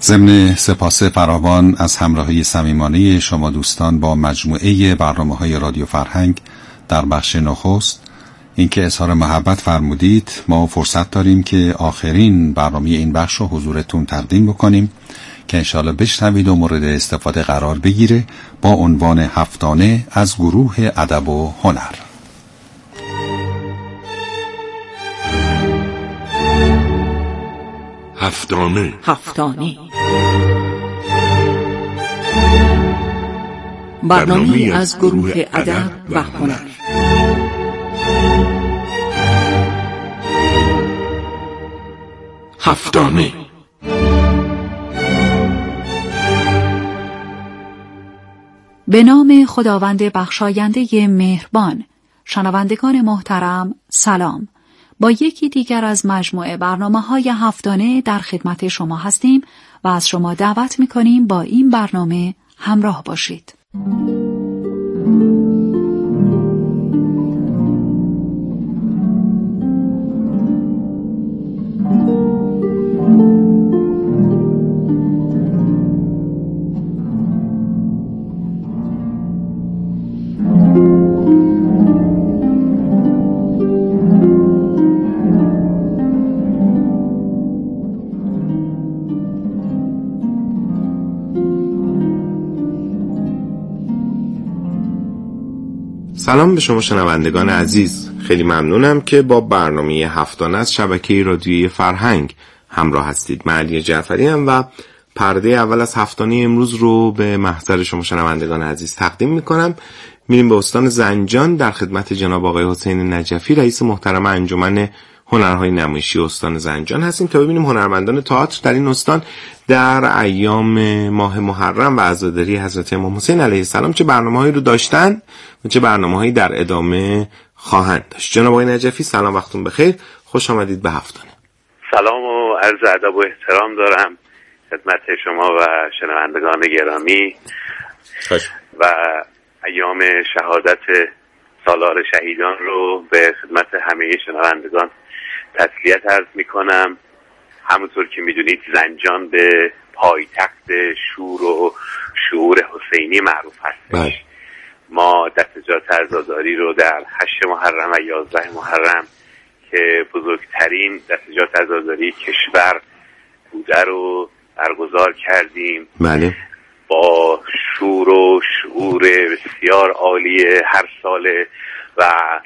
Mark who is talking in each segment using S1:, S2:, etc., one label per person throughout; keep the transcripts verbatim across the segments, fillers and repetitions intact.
S1: ضمن سپاس فراوان از همراهی صمیمانه شما دوستان با مجموعه برنامه‌های رادیو فرهنگ در بخش نخست، اینکه اظهار محبت فرمودید، ما فرصت داریم که آخرین برنامه این بخش رو حضورتون تقدیم بکنیم که انشاءالله بشنوید و مورد استفاده قرار بگیره با عنوان هفتانه از گروه ادب و هنر.
S2: هفتانه
S3: هفتانه برنامه از گروه ادب و هنر.
S2: هفتانه
S3: به نام خداوند بخشاینده مهربان. شنوندگان محترم، سلام. با یکی دیگر از مجموعه برنامه‌های هفتانه در خدمت شما هستیم و از شما دعوت می‌کنیم با این برنامه همراه باشید.
S4: سلام به شما شنوندگان عزیز، خیلی ممنونم که با برنامه هفتانه از شبکه رادیویی فرهنگ همراه هستید. من علی جعفری ام و پرده اول از هفتانه امروز رو به محضر شما شنوندگان عزیز تقدیم میکنم. میریم به استان زنجان در خدمت جناب آقای حسین نجفی، رئیس محترم انجمن هنرهای نمایشی استان زنجان هستیم تا ببینیم هنرمندان تئاتر در این استان در ایام ماه محرم و عزاداری حضرت امام حسین علیه السلام چه برنامه‌هایی رو داشتن و چه برنامه‌هایی در ادامه خواهند داشت. جناب آقای نجفی سلام، وقتتون بخیر، خوش آمدید به هفتانه.
S5: سلام و عرض ادب و احترام دارم خدمت شما و شنوندگان گرامی و ایام شهادت سالار شهیدان رو به خدمت همه شنوندگان تسلیت عرض میکنم. همونطور که میدونید زنجان به پایتخت شور و شعور حسینی معروف هستش. ما دستجات عزاداری رو در هشت محرم و یازده محرم که بزرگترین دستجات عزاداری کشور بوده رو برگزار کردیم.
S4: بله. با
S5: شور و شعور بسیار عالی هر ساله و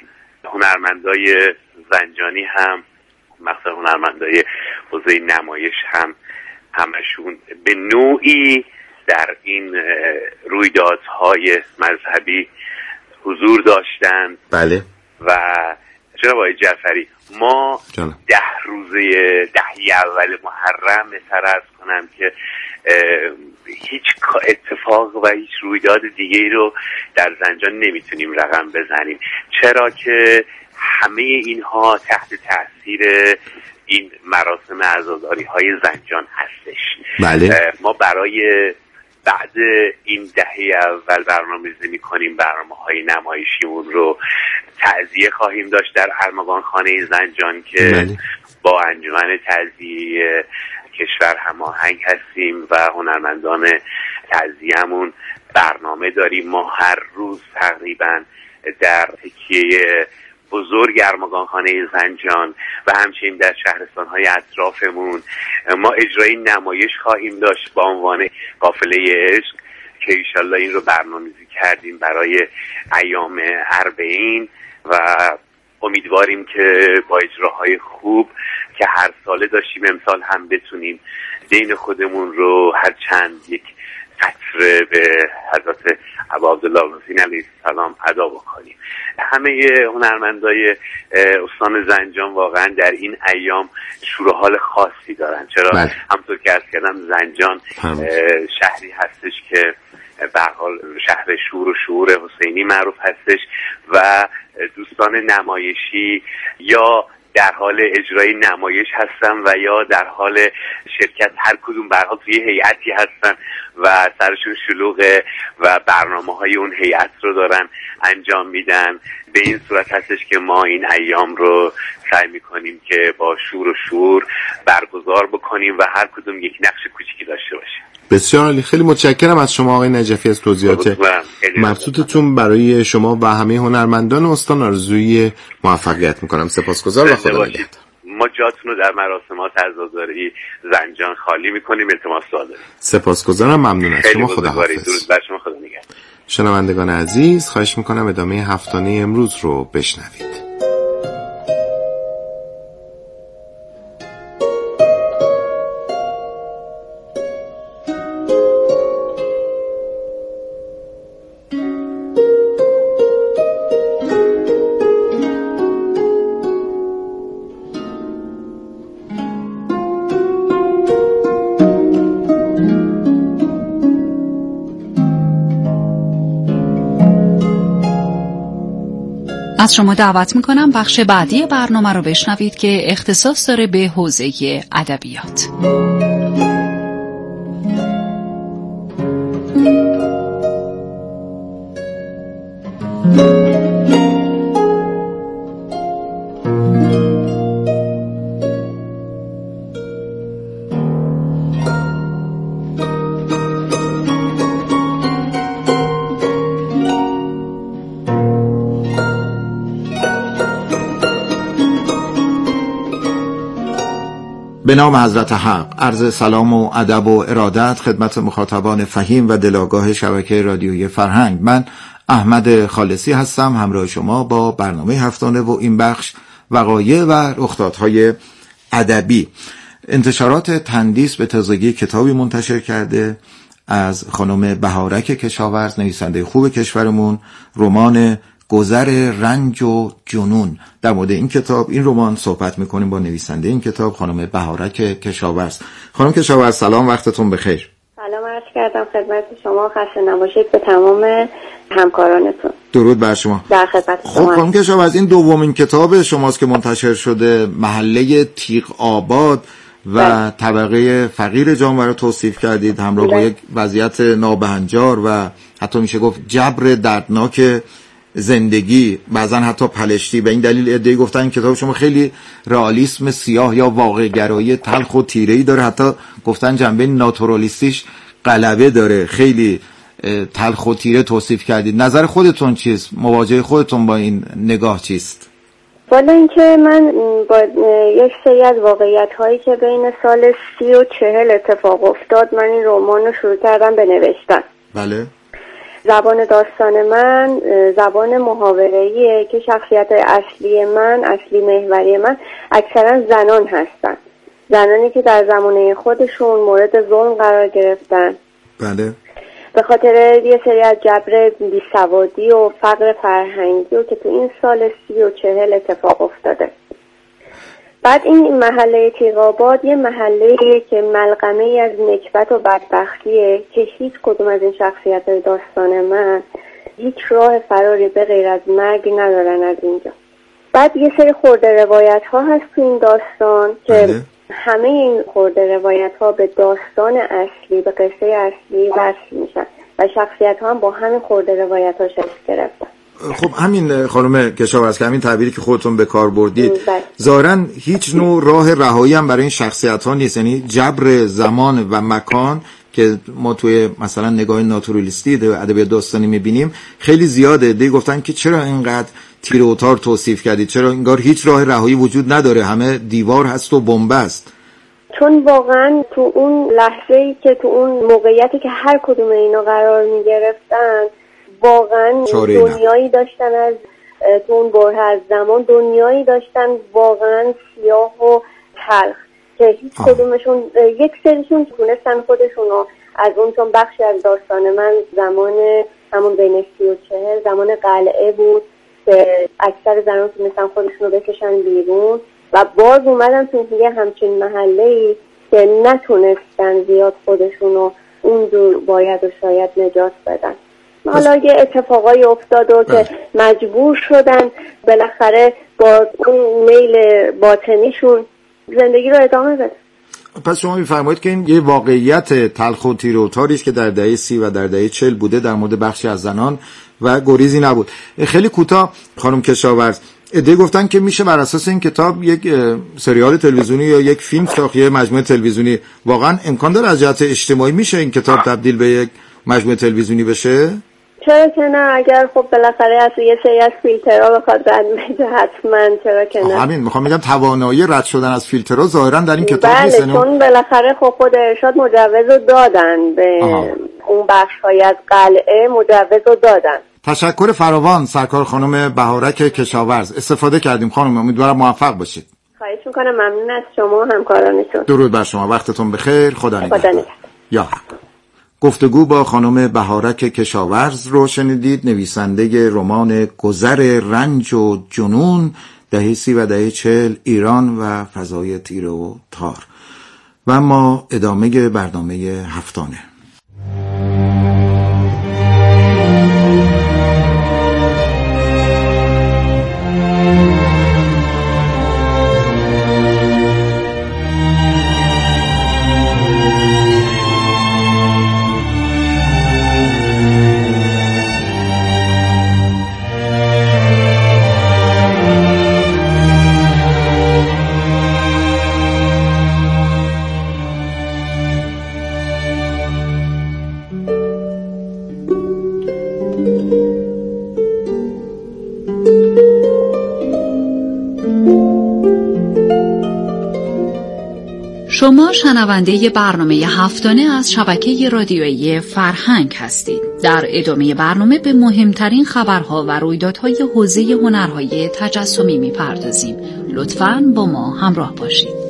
S5: هنرمندای زنجانی هم، مثلا هنرمندای حوزه نمایش هم، همشون به نوعی در این رویدادهای مذهبی حضور داشتند.
S4: بله.
S5: و جناب آقای جعفری، ما
S4: جانم.
S5: ده روزه دهی اول محرم بهتر عرض کنم که هیچ اتفاق و هیچ رویداد دیگه رو در زنجان نمیتونیم رقم بزنیم، چرا که همه اینها تحت تاثیر این مراسم عزاداری های زنجان هستش.
S4: بله.
S5: ما برای بعد این دهه اول برنامه‌ریزی می‌کنیم، برنامه‌های نمایشیمون رو تعزیه خواهیم داشت در ارمغان خانه زنجان که
S4: بله.
S5: با انجمن تعزیه کشور هماهنگ هستیم و هنرمندان تعزیه‌مون برنامه داریم. ما هر روز تقریباً در تکیه بزرگ ارمغانخانه زنجان و همچنین در شهرستان‌های اطرافمون ما اجرای نمایش خواهیم داشت با عنوان قافله عشق که انشالله این رو برنامه‌ریزی کردیم برای ایام اربعین و امیدواریم که با اجراهای خوب که هر ساله داشتیم امسال هم بتونیم دین خودمون رو هر چند یک قطره به حضرت ابا عبدالله حسین علیه السلام ادا بکنیم. همه هنرمندای استان زنجان واقعا در این ایام شور و حال خاصی دارن، چرا
S4: بله.
S5: همونطور که عرض کردم زنجان شهری هستش که به هر حال شهر شور و شعور حسینی معروف هستش و دوستان نمایشی یا در حال اجرای نمایش هستن و یا در حال شرکت، هر کدوم به هر حال توی هیئتی هستن و سرشون شلوغه و برنامه‌های اون هیئت رو دارن انجام میدن. به این صورت هستش که ما این ایام رو سعی میکنیم که با شور و شور برگزار بکنیم و هر کدوم یک نقش کوچیکی داشته باشیم.
S4: بسیار عالی. خیلی متشکرم از شما آقای نجفی از توضیحات مبسوطتون. برای شما و همه هنرمندان استان آرزوی موفقیت میکنم. سپاسگزار و خدا نگهدار.
S5: ما جاتون رو در مراسمات عزاداری زنجان خالی میکنیم. التماس داریم.
S4: سپاسگزارم. ممنون از شما. خدا حافظ.
S5: درود بر شما. خدا نگهدار.
S4: شنوندگان عزیز، خواهش میکنم ادامه هفتانه امروز رو بشنوید.
S3: از شما دعوت میکنم بخش بعدی برنامه رو بشنوید که اختصاص داره به حوزه ادبیات.
S2: به نام حضرت حق عرض سلام و ادب و ارادت خدمت مخاطبان فهیم و دلاگاه شبکه رادیویی فرهنگ. من احمد خالصی هستم، همراه شما با برنامه هفتانه و این بخش وقایع و رخدادهای ادبی. انتشارات تندیس به تازگی کتابی منتشر کرده از خانم بهارک کشاورز، نویسنده خوب کشورمون، رمان گذر رنج و جنون. در مورد این کتاب، این رمان صحبت میکنیم با نویسنده این کتاب، خانم بهارک کشاورز. خانم کشاورز سلام، وقتتون بخیر.
S6: سلام عرض کردم خدمت شما، خسته نباشید به تمام همکارانتون.
S2: درود بر شما.
S6: در خدمت شما.
S2: خب خانم کشاورز، این دومین کتاب شماست که منتشر شده. محله تیغ آباد و بله. طبقه فقیر جامعه رو توصیف کردید، همراه با یک وضعیت نابهنجار و حتی میشه گفت جبر دردناک زندگی، بعضا حتی پلشتی. به این دلیل ادعی گفتن این کتاب شما خیلی رئالیسم سیاه یا واقع گرایی تلخ و تیره‌ای داره، حتی گفتن جنبه ناتورالیستیش غلبه داره. خیلی تلخ و تیره توصیف کردید. نظر خودتون چیست؟ مواجهه خودتون با این نگاه چیست؟
S6: والا اینکه من با یک سری از واقعیت هایی که بین سال سی و چهل اتفاق افتاد، من این رمان رو شروع کردم به نوشتن.
S2: بله.
S6: زبان داستان من زبان محاوره‌ایه که شخصیت اصلی من، اصلی محوری من اکثرا زنان هستن. زنانی که در زمانه خودشون مورد ظلم قرار گرفتن.
S2: بله.
S6: به خاطر یه سری از جبر بیسوادی و فقر فرهنگی و که تو این سال سی و چهل اتفاق افتاده. بعد این محله تیغ آباد یه محله‌ایه که ملغمه‌ای از نکبت و بدبختیه که هیچ کدوم از این شخصیت‌های داستان من هیچ راه فراری به غیر از مرگ ندارن از اینجا. بعد یه سری خورده روایت‌ها هست تو این داستان که بله. همه این خورده روایت‌ها به داستان اصلی، به قصه اصلی وصل میشن و شخصیت‌ها هم با همین خورده روایت‌ها شکل گرفتن.
S2: خب همین خانم کشاورز که همین تعبیری که خودتون به کار بردید، ظاهراً هیچ نوع راه رهایی هم برای این شخصیت ها نیست. یعنی جبر زمان و مکان که ما توی مثلا نگاه ناتورالیستی در ادبیات داستانی میبینیم خیلی زیاده. دی گفتن که چرا اینقدر تیر و تار توصیف کردید، چرا انگار هیچ راه رهایی وجود نداره، همه دیوار هست و بن‌بست.
S6: چون واقعا تو اون لحظه‌ای که تو اون موقعیتی که هر کدوم اینا قرار میگرفتن، واقعا دنیایی داشتن از تو اون بره از زمان، دنیایی داشتن واقعا سیاه و تلخ که هیچ کدومشون، یک سریشون تونستن خودشونو از اون، چون بخشی از داستان من زمان همون بین سی و چهل زمان قلعه بود که اکثر زنان تونستن خودشونو بکشن بیرون و باز اومدن تو یه همچین محله‌ای که نتونستن زیاد خودشونو اون دور باید و شاید نجات بدن. حالا یه اتفاقای افتاد و که مجبور شدن بالاخره با اون میل باطنیشون زندگی رو ادامه بدن.
S2: پس شما می‌فرمایید که این یه واقعیت تلخ و تیر و تاری است که در دهه سی و در دهه چهل بوده در مورد بخشی از زنان و گریزی نبود. خیلی کوتاه خانم کشاورز، ایده گفتن که میشه بر اساس این کتاب یک سریال تلویزیونی یا یک فیلم ساخت، یه مجموعه تلویزیونی. واقعا امکان داره از جهت اجتماعی میشه این کتاب تبدیل به یک مجموعه تلویزیونی بشه؟
S6: چرا که نه، اگر خب بالاخره از یه سری از فیلترها بخواد رد بشه حتما، چرا که نه.
S2: همین میخوام بگم توانایی رد شدن از فیلترها ظاهرا در این کتاب
S6: بله،
S2: نیست.
S6: بله، چون بالاخره خب خود ارشاد مجوز رو دادن به آها. اون بخش‌های از قلعه مجوز رو دادن.
S2: تشکر فراوان سرکار خانم بهارک کشاورز، استفاده کردیم خانم، امیدوارم موفق باشید.
S6: خواهش میکنم، ممنون از شما و همکارانتون.
S2: درود بر شما، وقتتون بخیر، خدا
S6: نگهدار.
S2: یا حق. گفتگو با خانم بهارک کشاورز رو شنیدید، نویسنده رمان گذر رنج و جنون، دهه سی و دهه چهل، ایران و فضای تیره و تار. و ما ادامه برنامه هفتانه.
S3: شما شنونده برنامه هفتانه از شبکه رادیویی فرهنگ هستید. در ادامه برنامه به مهمترین خبرها و رویدادهای حوزه هنرهای تجسمی می‌پردازیم. لطفاً با ما همراه باشید.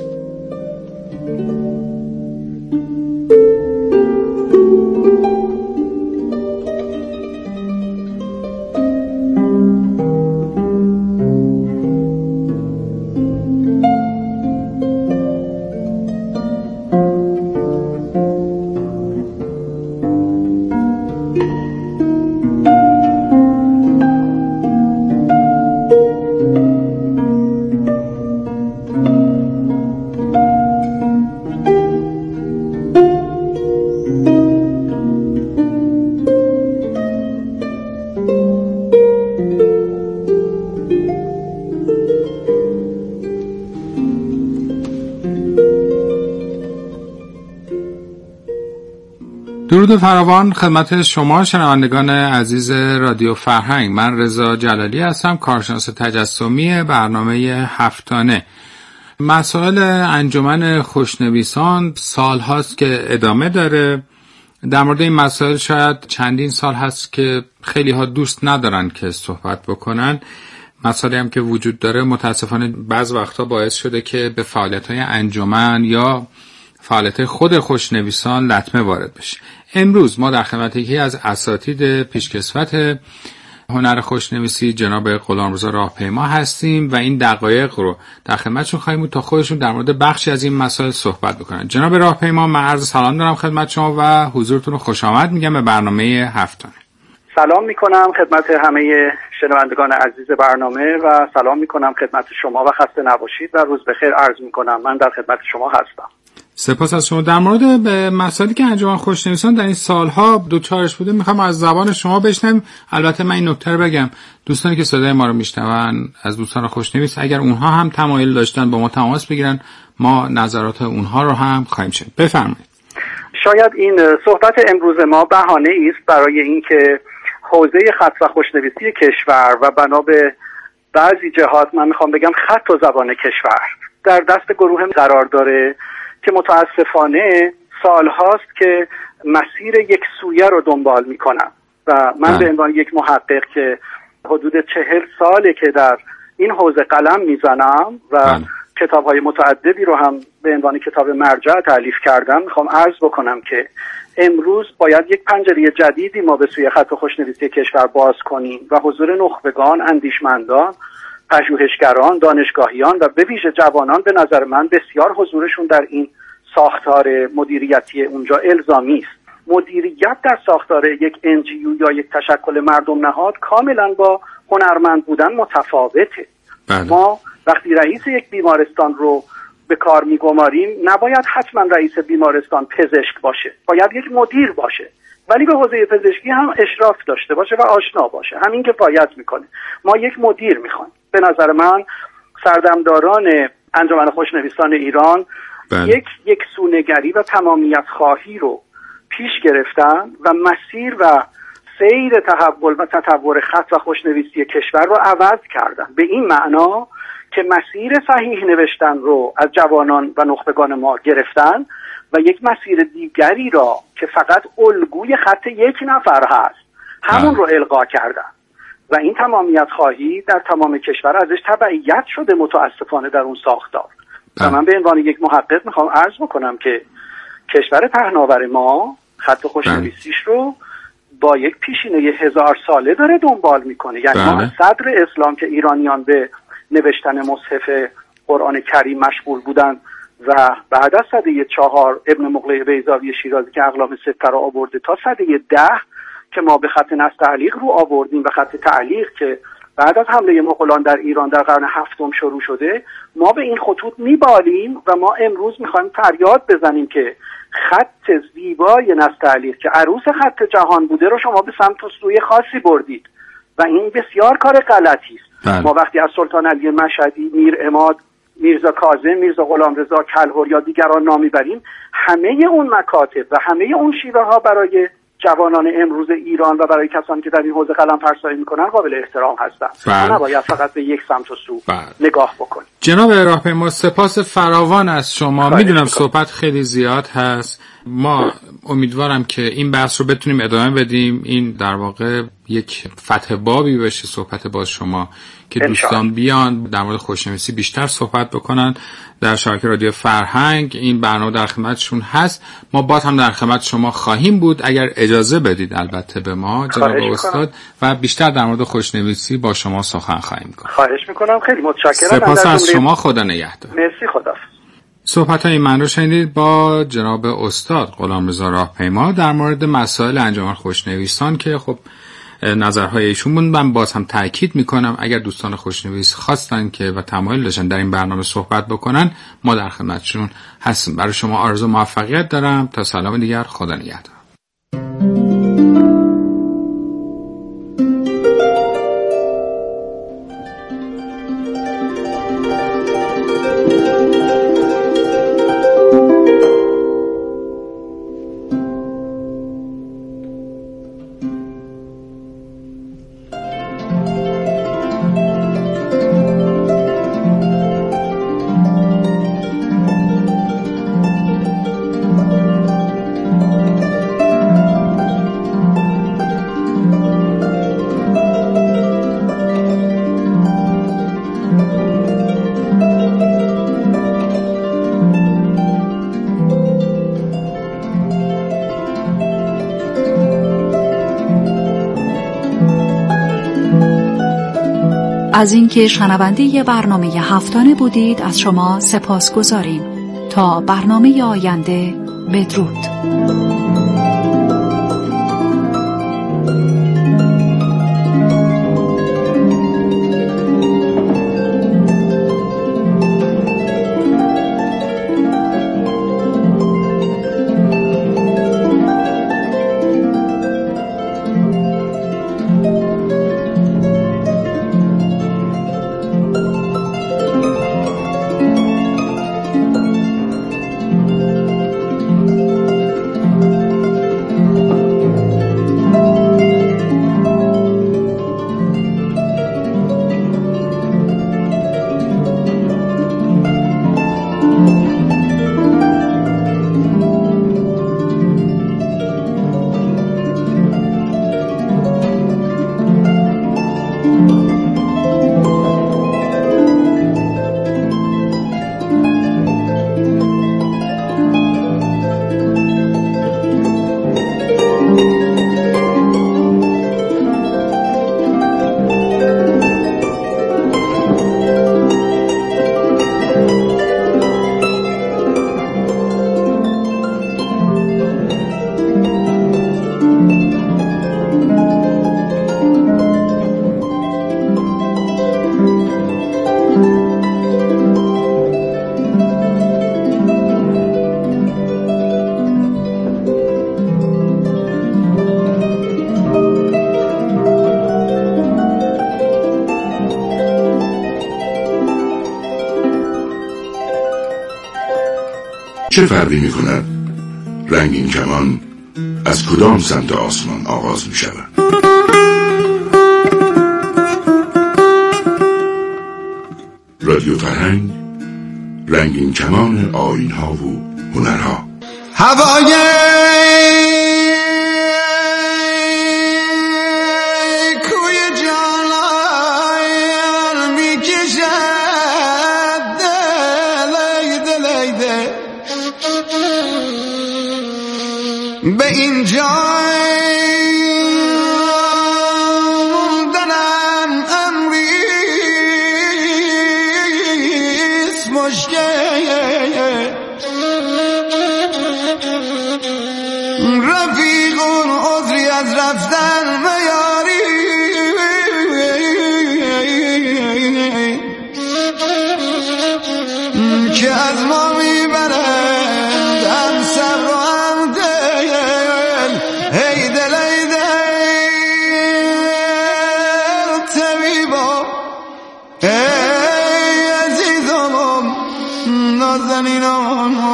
S7: درود فراوان خدمت شما شنوندگان عزیز رادیو فرهنگ. من رضا جلالی هستم، کارشناس تجسمی برنامه هفتانه. مسائل انجمن خوشنویسان سال هاست که ادامه داره. در مورد این مسائل شاید چندین سال هست که خیلی ها دوست ندارن که صحبت بکنن. مسائلی هم که وجود داره متاسفانه بعض وقتا باعث شده که به فعالیت های انجمن یا فعالیت خود خوشنویسان لطمه وارد بشه. امروز ما در خدمت یکی از اساتید پیشکسوت هنر خوشنویسی جناب غلامرضا راهپیما هستیم و این دقایق رو در خدمتشون خواهیم بود تا خودشون در مورد بخشی از این مسائل صحبت بکنن. جناب راهپیما، من عرض سلام دارم خدمت شما و حضورتون رو خوش آمد میگم به برنامه هفتانه.
S8: سلام میکنم خدمت همه شنوندگان عزیز برنامه و سلام میکنم خدمت شما و خسته نباشید و روز بخیر عرض میکنم. من در خدمت شما هستم.
S7: سپاس از شما. در مورد به مسائلی که انجمن خوشنویسان در این سالها دوچارش بوده میخوام از زبان شما بشنویم. البته من این نکته رو بگم، دوستانی که صدای ما رو میشنون از دوستان خوشنویس اگر اونها هم تمایل داشتن با ما تماس بگیرن، ما نظرات اونها رو هم خواهیم شنید. بفرمایید.
S8: شاید این صحبت امروز ما بهانه‌ای است برای اینکه حوزه خط و خوشنویسی کشور و بنا به بعضی جهات من میخوام بگم خط و زبان کشور در دست گروه قرار داره که متاسفانه سال هاست که مسیر یک سویه رو دنبال میکنم و من به عنوان یک محقق که حدود چهل ساله که در این حوزه قلم میزنم و کتاب های متعددی رو هم به عنوان کتاب مرجع تألیف کردم، میخوام عرض بکنم که امروز باید یک پنجره جدیدی ما به سوی خط و خوشنویسی کشور باز کنیم و حضور نخبگان، اندیشمندان، پژوهشگران، دانشگاهیان و به ویژه جوانان به نظر من بسیار حضورشون در این ساختار مدیریتی اونجا الزامی است. مدیریت در ساختار یک ان جی او یا یک تشکل مردم نهاد کاملا با هنرمند بودن متفاوته. بله. ما وقتی رئیس یک بیمارستان رو به کار میگماریم نباید حتما رئیس بیمارستان پزشک باشه، باید یک مدیر باشه، ولی به حوزه پزشکی هم اشراف داشته باشه و آشنا باشه. همین که باید میکنه. ما یک مدیر میخوایم. به نظر من سردمداران انجمن خوشنویسان ایران بله. یک یک سونگری و تمامیت خواهی رو پیش گرفتن و مسیر و سیر تحول و تطور خط و خوشنویسی کشور رو عوض کردن، به این معنا که مسیر صحیح نوشتن رو از جوانان و نخبگان ما گرفتن و یک مسیر دیگری را که فقط الگوی خط یک نفر هست همون رو القا کردن و این تمامیت خواهی در تمام کشور ازش تبعیت شده متاسفانه در اون ساختار. و من به عنوان یک محقق میخوام عرض بکنم که کشور پهناور ما خط خوشنویسیش رو با یک پیشینه هزار ساله داره دنبال میکنه. یعنی ما از صدر اسلام که ایرانیان به نوشتن مصحف قرآن کریم مشغول بودن و بعد از سده چهار ابن مقله بیضاوی شیرازی که اقلام سته را آورده تا سده ده که ما به خط نستعلیق رو آوردیم و خط تعلیق که بعد از حمله مغولان در ایران در قرن هفتم شروع شده، ما به این خطوط میبالیم و ما امروز میخوایم فریاد بزنیم که خط زیبای نستعلیق که عروس خط جهان بوده رو شما به سمت و سوی خاصی بردید و این بسیار کار غلطی است. ما وقتی از سلطان علی مشهدی، میر عماد، میرزا کاظم، میرزا غلامرضا کلهر یا دیگران نامی بریم، همه اون مکاتب و همه اون شیوه ها برای جوانان امروز ایران و برای کسانی که در این حوزه قلم فرسایی میکنن قابل احترام هستند. نباید فقط به یک سمت و سو بله. نگاه بکنیم.
S7: جناب راهپیما سپاس فراوان از شما. میدونم صحبت خیلی زیاد هست، ما امیدوارم که این بحث رو بتونیم ادامه بدیم، این در واقع یک فتح بابی بشه صحبت با شما که دوستان بیان در مورد خوشنویسی بیشتر صحبت بکنن در شبکه رادیو فرهنگ. این برنامه در خدمتشون هست، ما باز هم در خدمت شما خواهیم بود اگر اجازه بدید البته به ما جناب استاد و بیشتر در مورد خوشنویسی با شما سخن خواهیم گفت.
S8: خواهش میکنم، خیلی متشکرم.
S7: سپاس از شما، خدا نگهدار.
S8: مرسی، خدا.
S7: صحبت‌های من رو شنیدید با جناب استاد غلامرضا راهپیما در مورد مسائل انجمن خوشنویسان که خب نظرهای ایشون بود. من باز هم تاکید میکنم اگر دوستان خوشنویس خواستن که و تمایل داشتن در این برنامه صحبت بکنن ما در خدمتشون هستیم. برای شما آرزو موفقیت دارم. تا سلام دیگر، خدا نگهدار.
S3: از اینکه شنونده برنامه هفتانه بودید از شما سپاس گذاریم. تا برنامه آینده، بدرود.
S9: چه فرقی می کند رنگین کمان از کدام سمت آسمان آغاز می شود؟ رادیو فرهنگ، رنگین کمان آیین‌ها و هنرها.
S10: هوای کوی جانان می کشد دلی دلی دل به این جای رفیقون عذری از رفتن میاری که از ما میبرند هم صبر و هم دل ای دل ای دل طبیبا ای عزیزم نازنینم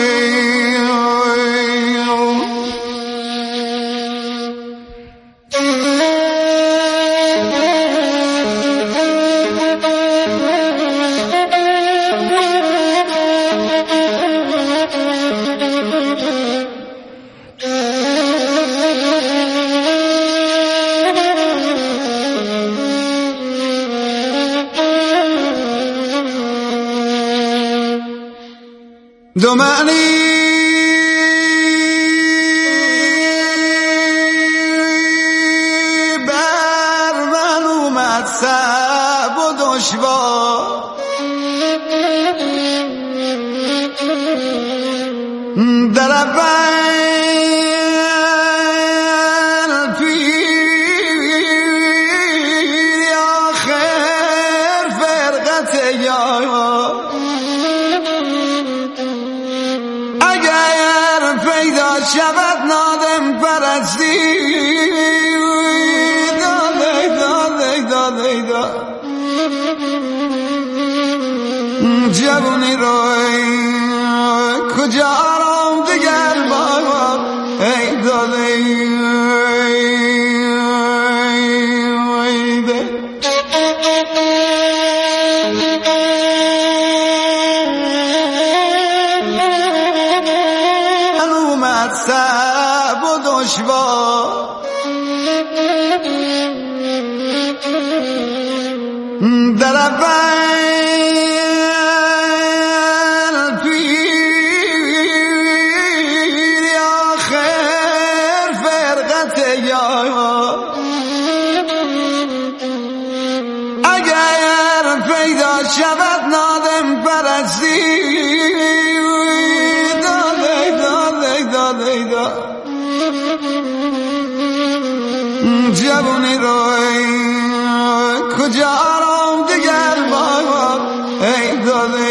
S10: دو معنی بر من اومد صعب و دشوار در اول پیری آخر فرقت یار شود نادم پرستی داده داده داده داده جوانی روی کجا آرام دیگر بابا ای داده صعب و دشوار در اول پیری آخر فرقت یار اگر پیدا شود نادم پرستی جوانی روی کجا آرام دیگر بابا ای داده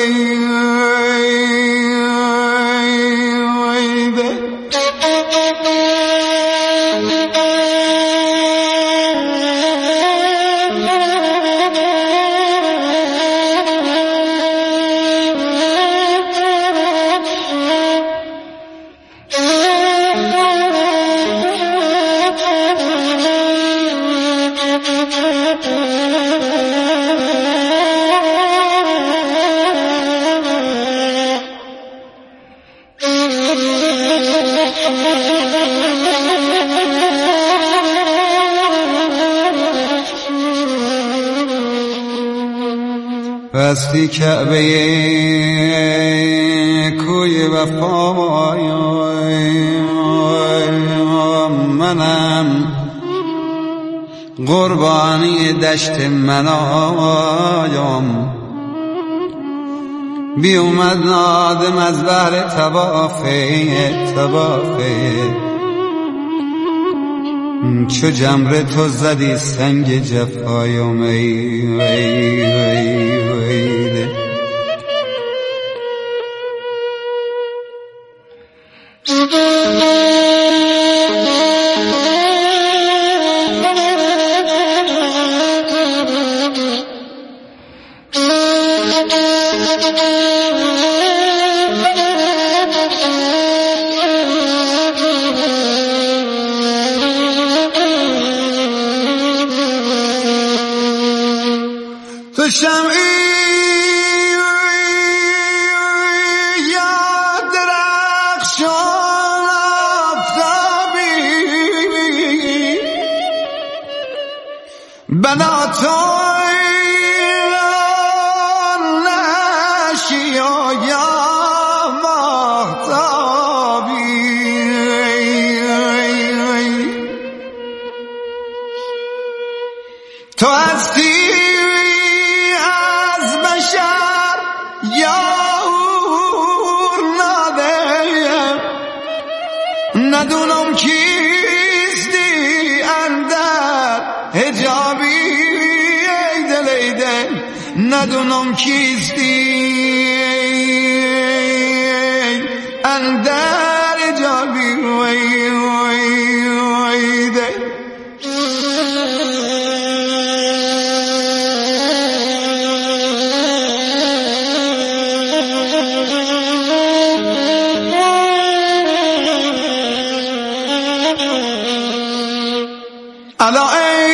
S10: پستی کعبه کوی وفا منم قربانی دشت منایم بی اومد نادم از بحر تبافه تبافه چو جمره تو زدی سنگ جفایم ای ای ای شمعی یا درخشان آفتابی بنا توی نشی یا ماهتابی تو هستی از بشر یا نادم ندونم کیستی اندر حجابی ای دل ای دل ندونم کیستی اندر حجابی وی وی وی دل الا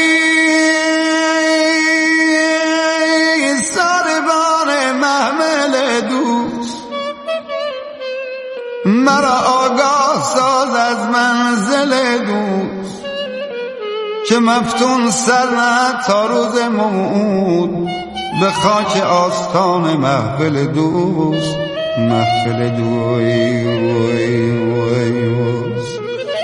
S10: ای سربان محمل دوست مرا آگاه ساز از منزل دوست که مفتون سر نه تا روز موعود به خاک آستان محفل دوست محفل دوی وی وی دوست.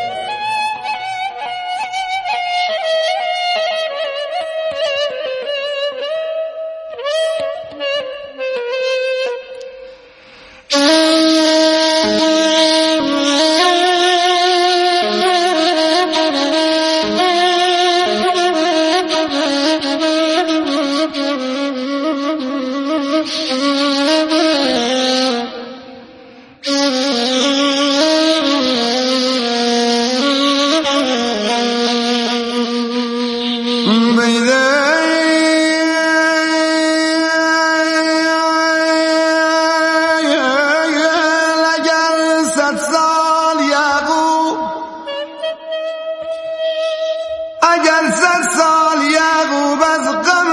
S10: اگر صد سال یعقوب از غم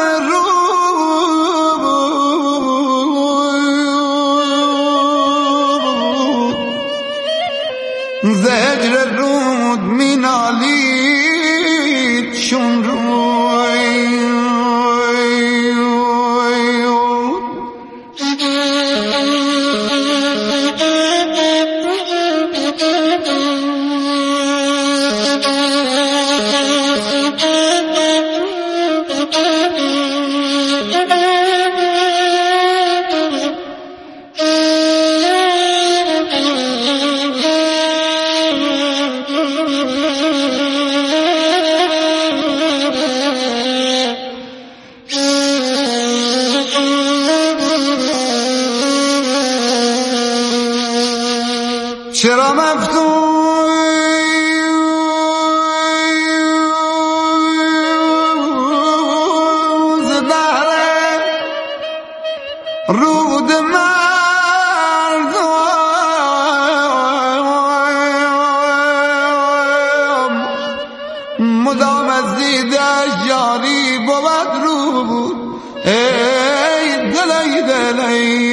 S10: رود ز هجر رود می نالید چون روی چرا مفتوز بحر رود مردم مدام از دیدش جاری بود رود ای دل ای دل ای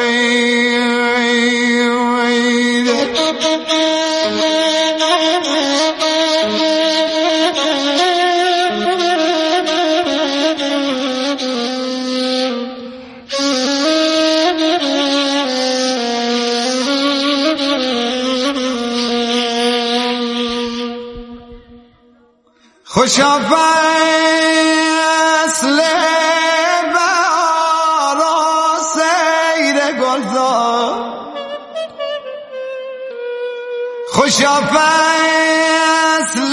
S10: خوشا فصل بهار و سیر گلزار خوشا فصل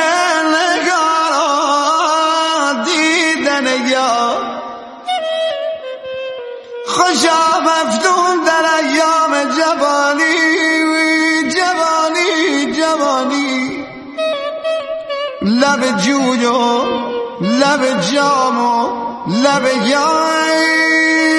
S10: نگار دیدن یار خوشا مفتون در ایام جوانی جوانی جوانی لب جوی و لب جام و لب یای